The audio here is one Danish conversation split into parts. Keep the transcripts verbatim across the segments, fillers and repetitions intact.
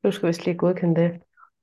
Du skal vist lige godkende det.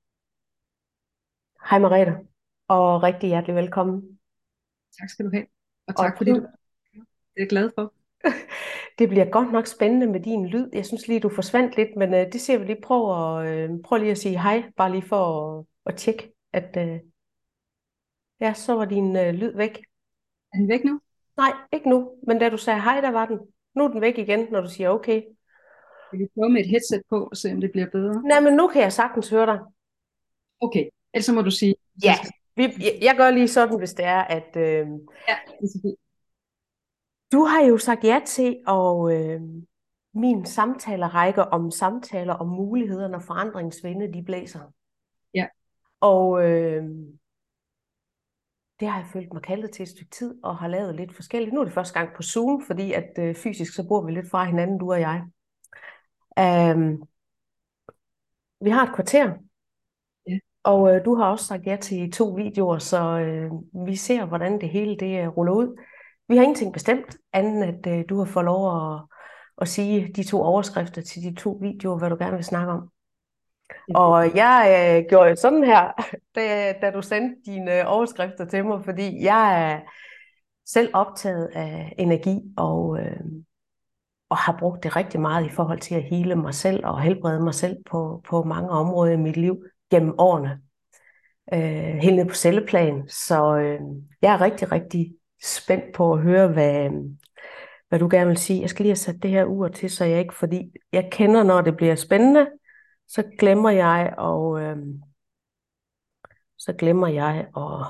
Hej Merete, og rigtig hjertelig velkommen. Tak skal du have. Og Og tak fordi du du, det er jeg glad for. det bliver godt nok spændende med din lyd. Jeg synes lige, du forsvandt lidt, men øh, det ser vi lige. Prøv at, øh, prøv lige at sige hej, bare lige for at, at tjekke, at øh, ja, så var din øh, lyd væk. Er den væk nu? Nej, ikke nu, men da du sagde hej, der var den. Nu er den væk igen, når du siger okay. Vil vi prøve med et headset på og se om det bliver bedre? Nej, men nu kan jeg sagtens høre dig. Okay, ellers så må du sige, hvis jeg Ja, skal... vi, jeg, jeg gør lige sådan, hvis det er, at øh, Ja, det er så fint. du har jo sagt ja til og øh, min samtalerække om samtaler om muligheder, når forandringsvinde de blæser. Ja, Og øh, det har jeg følt mig kaldet til et stykke tid, og har lavet lidt forskelligt. Nu er det første gang på Zoom, fordi at øh, fysisk så bor vi lidt fra hinanden, du og jeg. Um, vi har et kvarter, ja, og øh, du har også sagt ja til to videoer, så øh, vi ser, hvordan det hele det øh, ruller ud. Vi har ingenting bestemt, andet end at øh, du har fået lov at, at sige de to overskrifter til de to videoer, hvad du gerne vil snakke om. ja, Og jeg øh, gjorde jo sådan her, da, da du sendte dine øh, overskrifter til mig, fordi jeg er selv optaget af energi og, øh, og har brugt det rigtig meget i forhold til at hele mig selv og helbrede mig selv på, på mange områder i mit liv gennem årene. Øh, helt ned på celleplan. Så øh, jeg er rigtig, rigtig spændt på at høre, hvad, hvad du gerne vil sige. Jeg skal lige have sat det her ur til, så jeg ikke, fordi jeg kender, når det bliver spændende, så glemmer jeg og øh, så glemmer jeg og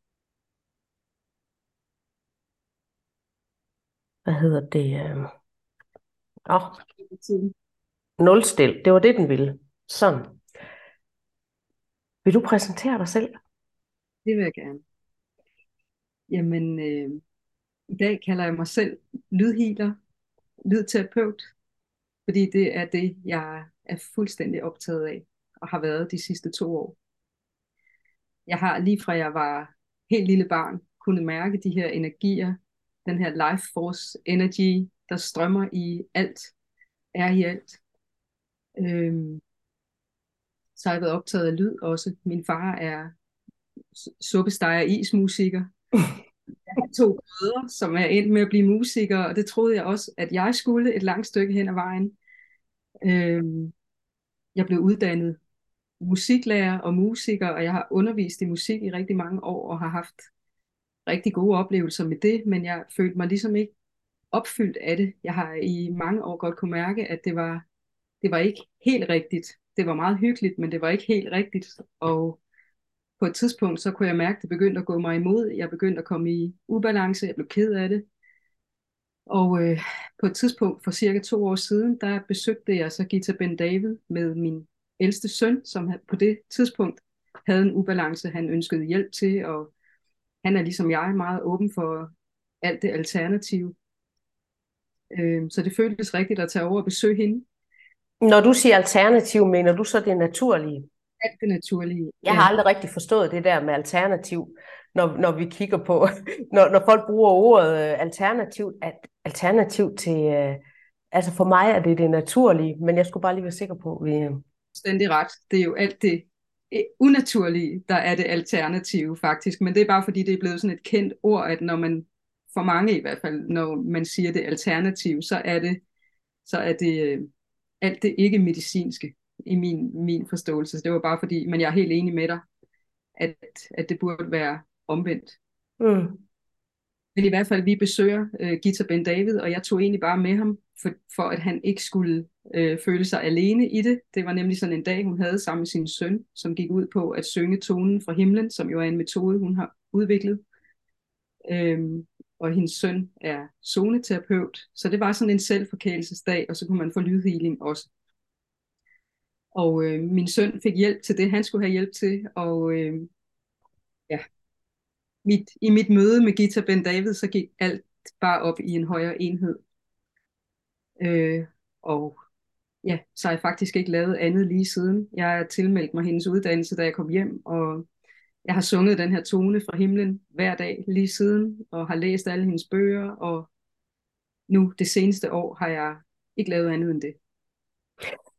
hvad hedder det? Øh, åh, det er tiden. nulstil. Det var det, den ville. Sådan. Vil du præsentere dig selv? Det vil jeg gerne. Jamen, øh, i dag kalder jeg mig selv lydhealer, lydterapeut, fordi det er det, jeg er fuldstændig optaget af og har været de sidste to år. Jeg har lige fra jeg var helt lille barn kunnet mærke de her energier, den her life force energy, der strømmer i alt, er i alt. Øhm, så har jeg været optaget af lyd også. Min far er suppesteger ismusiker. Jeg har to brødre, som er endt med at blive musikere, og det troede jeg også, at jeg skulle et langt stykke hen ad vejen. Øhm, jeg blev uddannet musiklærer og musiker, og jeg har undervist i musik i rigtig mange år, og har haft rigtig gode oplevelser med det, men jeg følte mig ligesom ikke opfyldt af det. Jeg har i mange år godt kunne mærke, at det var, det var ikke helt rigtigt. Det var meget hyggeligt, men det var ikke helt rigtigt, og på et tidspunkt, så kunne jeg mærke, at det begyndte at gå mig imod. Jeg begyndte at komme i ubalance. Jeg blev ked af det. Og øh, på et tidspunkt for cirka to år siden, der besøgte jeg så Gita Ben David med min ældste søn, som på det tidspunkt havde en ubalance, han ønskede hjælp til. Og han er ligesom jeg meget åben for alt det alternative. Øh, så det føltes rigtigt at tage over og besøge hende. Når du siger alternativ, mener du så det naturlige? Alt det naturlige. Jeg har Ja, aldrig rigtig forstået det der med alternativ, når, når vi kigger på, når, når folk bruger ordet øh, alternativ, at alternativ til, øh, altså for mig er det det naturlige, men jeg skulle bare lige være sikker på, at vi, øh, fuldstændig ret. Det er jo alt det eh, unaturlige, der er det alternative faktisk. Men det er bare fordi, det er blevet sådan et kendt ord, at når man, for mange i hvert fald, når man siger det alternative, så er det, så er det øh, alt det ikke medicinske i min, min forståelse. Så det var bare fordi, men jeg er helt enig med dig, at, at det burde være omvendt. mm. Men i hvert fald, vi besøger øh, Gita Ben David, og jeg tog egentlig bare med ham, for, for at han ikke skulle øh, føle sig alene i det. Det var nemlig sådan en dag, hun havde sammen med sin søn, som gik ud på at synge tonen fra himlen, som jo er en metode, hun har udviklet. Øhm, og hendes søn er zoneterapeut, så det var sådan en selvforkælelsesdag, og så kunne man få lydhealing også. Og øh, min søn fik hjælp til det, han skulle have hjælp til, og øh, ja, mit, i mit møde med Gita Ben David, så gik alt bare op i en højere enhed. Øh, og ja, så har jeg faktisk ikke lavet andet lige siden. Jeg har tilmeldt mig hendes uddannelse, da jeg kom hjem, og jeg har sunget den her tone fra himlen hver dag lige siden, og har læst alle hendes bøger, og nu det seneste år har jeg ikke lavet andet end det.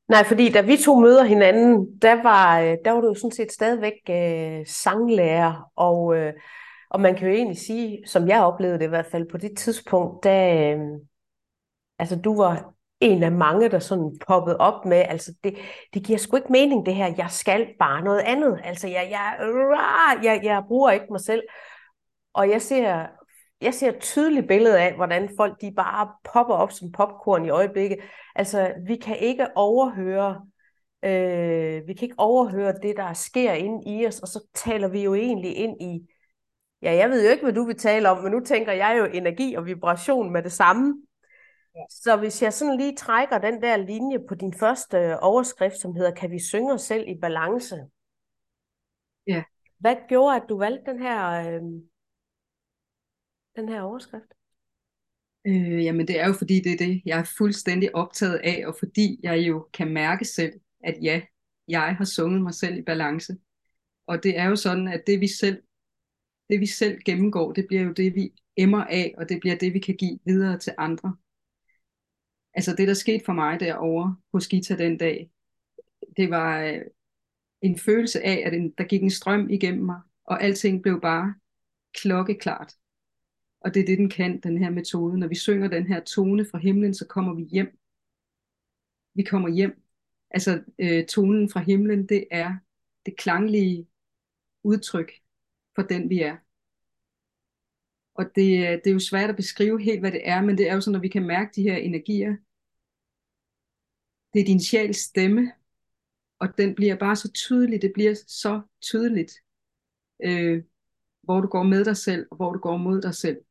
Nej, fordi da vi to møder hinanden, der var, øh, der var du jo sådan set stadigvæk øh, sanglærer, og, øh, og man kan jo egentlig sige, som jeg oplevede det i hvert fald på det tidspunkt, da, øh, altså du var en af mange, der sådan poppede op med, altså det, det giver sgu ikke mening det her, jeg skal bare noget andet, altså jeg, jeg, uh, jeg, jeg bruger ikke mig selv, og jeg ser, jeg ser et tydeligt billede af, hvordan folk de bare popper op som popcorn i øjeblikket, altså vi kan ikke overhøre Øh, vi kan ikke overhøre det, der sker inde i os, og så taler vi jo egentlig ind i, ja, jeg ved jo ikke, hvad du vil tale om, men nu tænker jeg jo energi og vibration med det samme. Så hvis jeg sådan lige trækker den der linje på din første øh, overskrift, som hedder, kan vi synge os selv i balance? Ja, Hvad gjorde, at du valgte den her, øh, den her overskrift? øh, jamen det er jo fordi, det er det, jeg er fuldstændig optaget af, og fordi jeg jo kan mærke selv, at ja, jeg har sunget mig selv i balance. Og det er jo sådan, at det vi selv, det vi selv gennemgår, det bliver jo det, vi emmer af, og det bliver det, vi kan give videre til andre. Altså det, der skete for mig derovre hos Gita den dag, det var øh, en følelse af, at en, der gik en strøm igennem mig, og alting blev bare klokkeklart. Og det er det, den kan, den her metode. Når vi synger den her tone fra himlen, så kommer vi hjem. Vi kommer hjem. Altså øh, tonen fra himlen, det er det klanglige udtryk for den, vi er. Og det, det er jo svært at beskrive helt, hvad det er, men det er jo sådan, når vi kan mærke de her energier. Det er din sjæls stemme, og den bliver bare så tydelig. Det bliver så tydeligt, øh, hvor du går med dig selv, og hvor du går mod dig selv.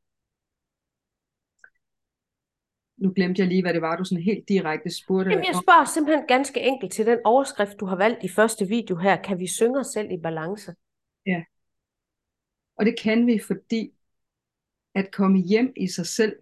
Nu glemte jeg lige, hvad det var, du sådan helt direkte Jamen, spurgte jeg om. spørger simpelthen ganske enkelt til den overskrift, du har valgt i første video her. Kan vi synge os selv i balance? Ja. Og det kan vi, fordi at komme hjem i sig selv,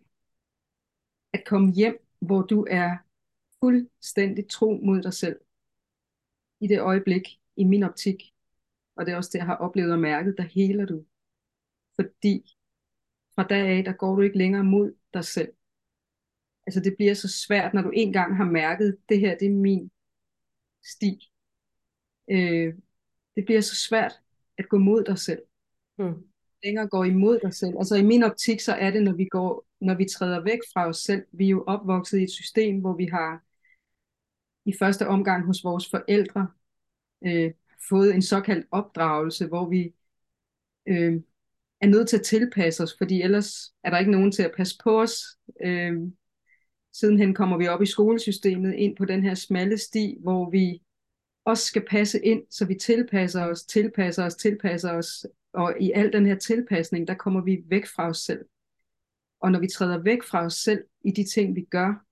at komme hjem, hvor du er fuldstændig tro mod dig selv, i det øjeblik, i min optik, og det er også det, jeg har oplevet og mærket, der heler du. Fordi fra dag af, der går du ikke længere mod dig selv. Altså det bliver så svært, når du en gang har mærket, det her, det er min sti. Øh, det bliver så svært at gå mod dig selv. Hmm. Længere går imod dig selv. Altså i min optik, så er det, når vi går, når vi træder væk fra os selv. Vi er jo opvokset i et system, hvor vi har i første omgang hos vores forældre øh, fået en såkaldt opdragelse, hvor vi øh, er nødt til at tilpasse os, fordi ellers er der ikke nogen til at passe på os. Øh, sidenhen kommer vi op i skolesystemet ind på den her smalle sti, hvor vi også skal passe ind, så vi tilpasser os, tilpasser os, tilpasser os, og i al den her tilpasning, der kommer vi væk fra os selv. Og når vi træder væk fra os selv i de ting, vi gør,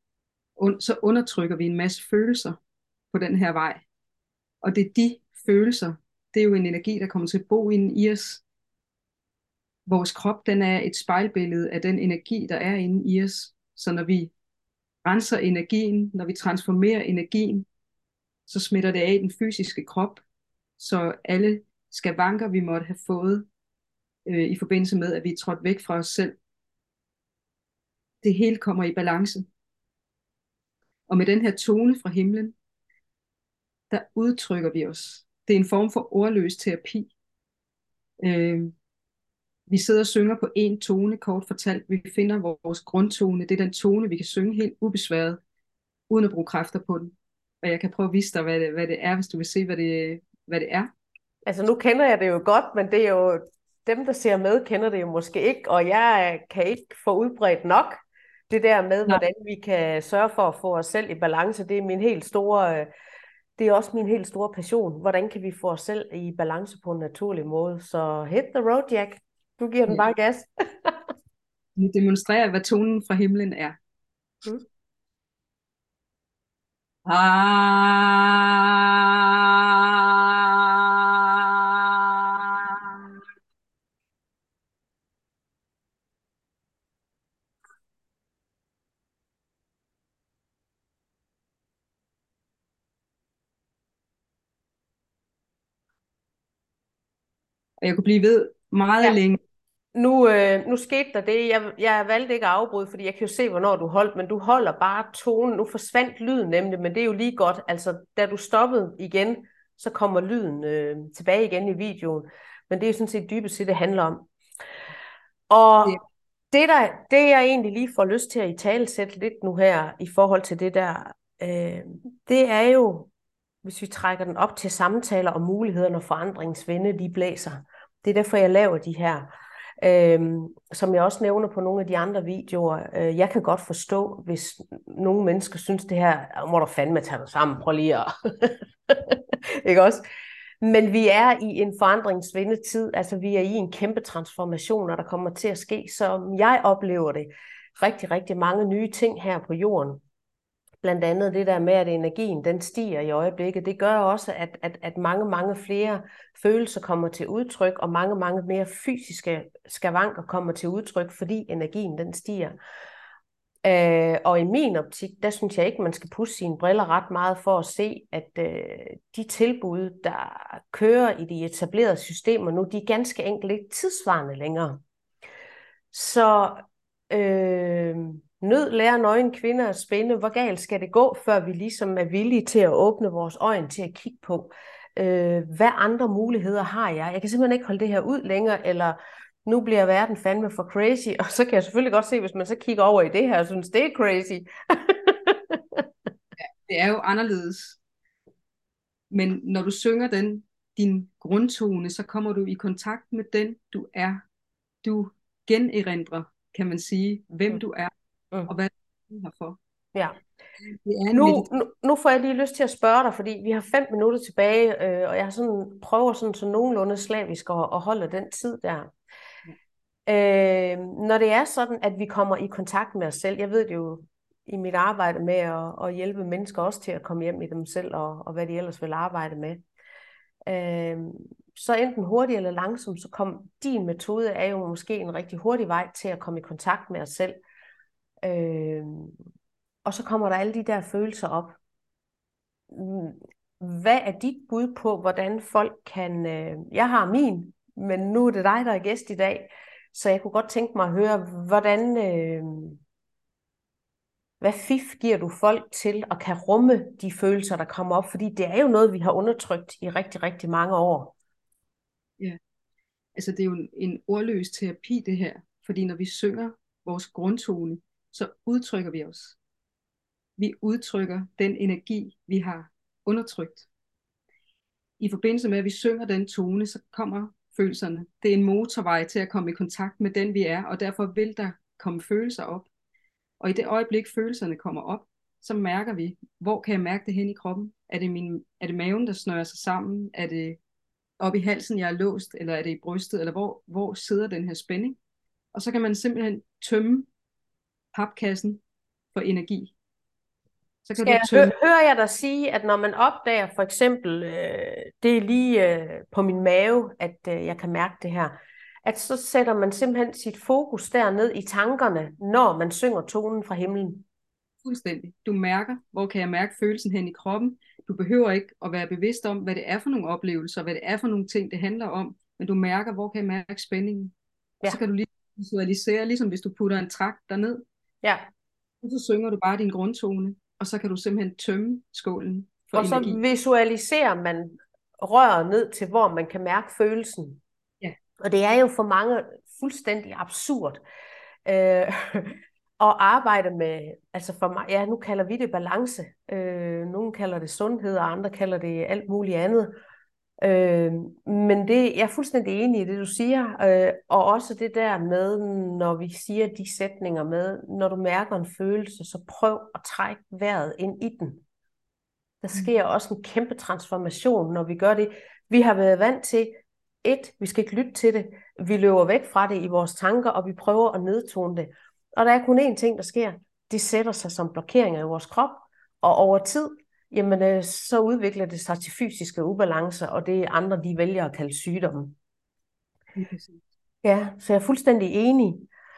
så undertrykker vi en masse følelser på den her vej. Og det er de følelser, det er jo en energi, der kommer til at bo inde i os. Vores krop, den er et spejlbillede af den energi, der er inde i os. Så når vi renser energien, når vi transformerer energien, så smitter det af i den fysiske krop. Så alle skavanker, vi måtte have fået øh, i forbindelse med, at vi er trådt væk fra os selv, det hele kommer i balance. Og med den her tone fra himlen, der udtrykker vi os. Det er en form for ordløs terapi. Øh, vi sidder og synger på en tone, kort fortalt. Vi finder vores grundtone. Det er den tone, vi kan synge helt ubesværet, uden at bruge kræfter på den. Og jeg kan prøve at vise dig, hvad det, hvad det er, hvis du vil se, hvad det, hvad det er. Altså nu kender jeg det jo godt, men det er jo dem, der ser med, kender det jo måske ikke, og jeg kan ikke få udbredt nok det der med, Nej. hvordan vi kan sørge for at få os selv i balance. Det er min helt store, øh, det er også min helt store passion. Hvordan kan vi få os selv i balance på en naturlig måde? Så hit the road, Jack. Du giver den Ja. bare gas. Vi demonstrerer, hvad tonen fra himlen er. Mm. Ah. Og jeg kunne blive ved meget Ja. længe. Nu, øh, nu skete der det. Jeg, jeg valgte ikke at afbryde, fordi jeg kan jo se, hvornår du holdt, men du holder bare tonen. Nu forsvandt lyden nemlig, men det er jo lige godt. Altså, da du stoppede igen, så kommer lyden øh, tilbage igen i videoen. Men det er sådan set dybest set, det handler om. Og Det, det, der, det jeg egentlig lige får lyst til at italesætte lidt nu her, i forhold til det der, øh, det er jo, hvis vi trækker den op til samtaler om muligheder, når forandringens vinde, de blæser. Det er derfor, jeg laver de her. Øhm, som jeg også nævner på nogle af de andre videoer. Øh, jeg kan godt forstå, hvis nogle mennesker synes, det her, må du fandme tage dig sammen, prøv lige at... Ikke også? Men vi er i en forandringsvinde tid, altså vi er i en kæmpe transformation, og der kommer til at ske, som jeg oplever det, rigtig, rigtig mange nye ting her på jorden. Blandt andet det der med, at energien den stiger i øjeblikket. Det gør også, at, at, at mange, mange flere følelser kommer til udtryk, og mange, mange mere fysiske skavanker kommer til udtryk, fordi energien den stiger. Øh, og i min optik, der synes jeg ikke, man skal pusse sine briller ret meget for at se, at øh, de tilbud, der kører i de etablerede systemer nu, de er ganske enkelt ikke tidsvarende længere. Så øh, nød lærer nøgen kvinder at spænde. Hvor galt skal det gå, før vi ligesom er villige til at åbne vores øjne til at kigge på, øh, hvad andre muligheder har jeg? Jeg kan simpelthen ikke holde det her ud længere, eller nu bliver verden fandme for crazy. Og så kan jeg selvfølgelig godt se, hvis man så kigger over i det her og synes, det er crazy. det er jo anderledes. Men når du synger den, din grundtone, så kommer du i kontakt med den, du er. Du generindrer, kan man sige, hvem Mm. du er, Mm. og hvad du er her for. Ja. Det er en Nu, meditation. nu, nu får jeg lige lyst til at spørge dig, fordi vi har fem minutter tilbage, øh, og jeg sådan, prøver sådan så nogenlunde slavisk at, at holde den tid der. Øh, når det er sådan, at vi kommer i kontakt med os selv, jeg ved det jo i mit arbejde med at, at hjælpe mennesker også til at komme hjem i dem selv, og, og hvad de ellers vil arbejde med. Øh, så enten hurtigt eller langsomt, så kom din metode er jo måske en rigtig hurtig vej til at komme i kontakt med os selv. Øh, og så kommer der alle de der følelser op. Hvad er dit bud på, hvordan folk kan... Øh, jeg har min, men nu er det dig, der er gæst i dag, så jeg kunne godt tænke mig at høre, hvordan... Øh, hvad fif giver du folk til at kan rumme de følelser, der kommer op? Fordi det er jo noget, vi har undertrykt i rigtig, rigtig mange år. Ja, altså det er jo en, en ordløs terapi det her, fordi når vi synger vores grundtone, så udtrykker vi os. Vi udtrykker den energi, vi har undertrykt. I forbindelse med, at vi synger den tone, så kommer følelserne. Det er en motorvej til at komme i kontakt med den, vi er, og derfor vil der komme følelser op. Og i det øjeblik, følelserne kommer op, så mærker vi, hvor kan jeg mærke det hen i kroppen? Er det, min, er det maven, der snører sig sammen? Er det oppe i halsen, jeg er låst? Eller er det i brystet? Eller hvor, hvor sidder den her spænding? Og så kan man simpelthen tømme papkassen for energi. Så kan Skal du jeg hø- tømme. hører jeg dig sige, at når man opdager for eksempel, øh, det er lige øh, på min mave, at øh, jeg kan mærke det her, at så sætter man simpelthen sit fokus derned i tankerne, når man synger tonen fra himlen. Fuldstændig. Du mærker, hvor kan jeg mærke følelsen hen i kroppen. Du behøver ikke at være bevidst om, hvad det er for nogle oplevelser, hvad det er for nogle ting, det handler om, men du mærker, hvor kan jeg mærke spændingen. Og så Ja, kan du lige visualisere, ligesom hvis du putter en trakt derned, ja. og så synger du bare din grundtone, og så kan du simpelthen tømme skålen for Og så energi. visualiserer man røret ned til, hvor man kan mærke følelsen. Ja, Og det er jo for mange fuldstændig absurd øh, at arbejde med, altså for mig, ja, nu kalder vi det balance. Øh, nogle kalder det sundhed, og andre kalder det alt muligt andet. Øh, men det, jeg er fuldstændig enig i det, du siger. Øh, og også det der med, når vi siger de sætninger med, når du mærker en følelse, så prøv at trække vejret ind i den. Der sker også en kæmpe transformation, når vi gør det. Vi har været vant til, et, vi skal ikke lytte til det. Vi løber væk fra det i vores tanker, og vi prøver at nedtone det. Og der er kun én ting, der sker. Det sætter sig som blokeringer i vores krop, og over tid, jamen, øh, så udvikler det sig til fysiske ubalancer, og det er andre, de vælger at kalde sygdomme. lige præcis. Ja, så jeg er fuldstændig enig.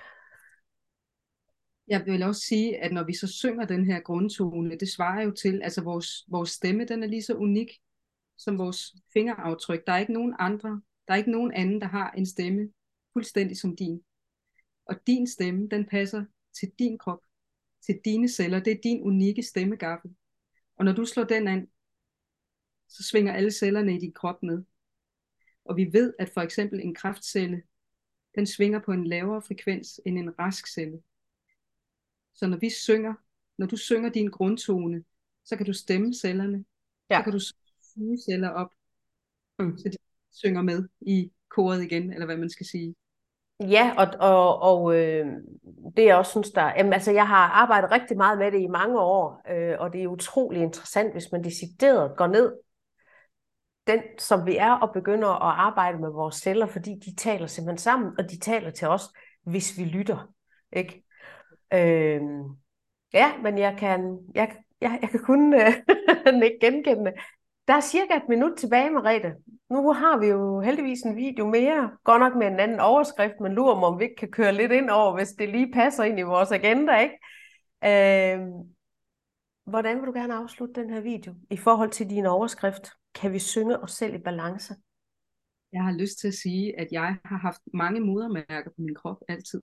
Jeg vil også sige, at når vi så synger den her grundtone, det svarer jo til, altså vores, vores stemme, den er lige så unik som vores fingeraftryk. Der er ikke nogen andre, der er ikke nogen anden, der har en stemme fuldstændig som din. Og din stemme, den passer til din krop, til dine celler. Det er din unikke stemmegaffel. Og når du slår den an, så svinger alle cellerne i din krop med. Og vi ved, at for eksempel en kræftcelle, den svinger på en lavere frekvens end en rask celle. Så når vi synger, når du synger din grundtone, så kan du stemme cellerne, Ja. så kan du suge celler op, Mm. så de synger med i koret igen, eller hvad man skal sige. Ja, og, og, og øh, det jeg også synes, der... Jamen, altså, jeg har arbejdet rigtig meget med det i mange år, øh, og det er utrolig interessant, hvis man decideret går ned, den som vi er, og begynder at arbejde med vores celler, fordi de taler simpelthen sammen, og de taler til os, hvis vi lytter, ikke? Øh, ja, men jeg kan, jeg, jeg, jeg kan kun øh, ikke genkende det. Der er cirka et minut tilbage, Merete. Nu har vi jo heldigvis en video mere, godt nok med en anden overskrift, men lurer mig, om vi ikke kan køre lidt ind over, hvis det lige passer ind i vores agenda, ikke? Øh, hvordan vil du gerne afslutte den her video i forhold til din overskrift? Kan vi synge os selv i balance? Jeg har lyst til at sige, at jeg har haft mange modermærker på min krop altid.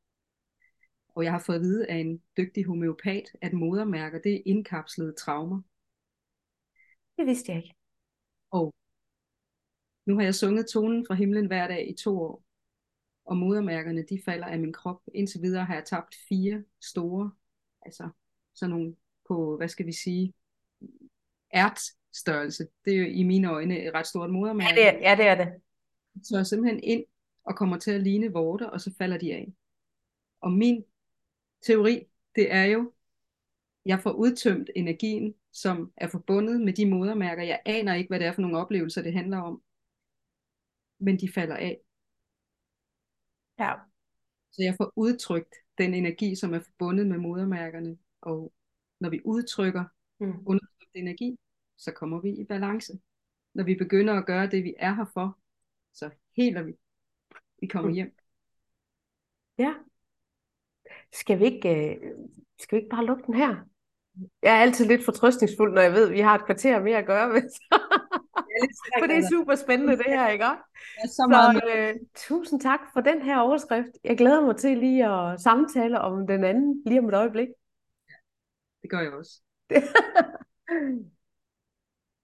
Og jeg har fået at vide af en dygtig homeopat, at modermærker, det er indkapslede traumer. Det vidste jeg ikke. Og nu har jeg sunget tonen fra himlen hver dag i to år. Og modermærkerne, de falder af min krop. Indtil videre har jeg tabt fire store, altså sådan nogle på, hvad skal vi sige, ærtstørrelse. Det er jo i mine øjne et ret stort modermærke. Ja, det er, ja, det er det. Så er simpelthen ind og kommer til at ligne vorter, og så falder de af. Og min teori, det er jo, jeg får udtømt energien, som er forbundet med de modermærker. Jeg aner ikke, hvad det er for nogle oplevelser, det handler om. Men de falder af. Ja. Så jeg får udtrykt den energi, som er forbundet med modermærkerne. Og når vi udtrykker Mm. undertrykt energi, så kommer vi i balance. Når vi begynder at gøre det, vi er her for, så heler vi. Vi kommer Mm. hjem. Ja. Skal vi ikke, øh, skal vi ikke bare lukke den her? Jeg er altid lidt fortrøstningsfuld, når jeg ved, at vi har et kvarter mere at gøre med. For det er super spændende, det her, ikke også? Ja, så meget Så øh, tusind tak for den her overskrift. Jeg glæder mig til lige at samtale om den anden lige om et øjeblik. det gør jeg også.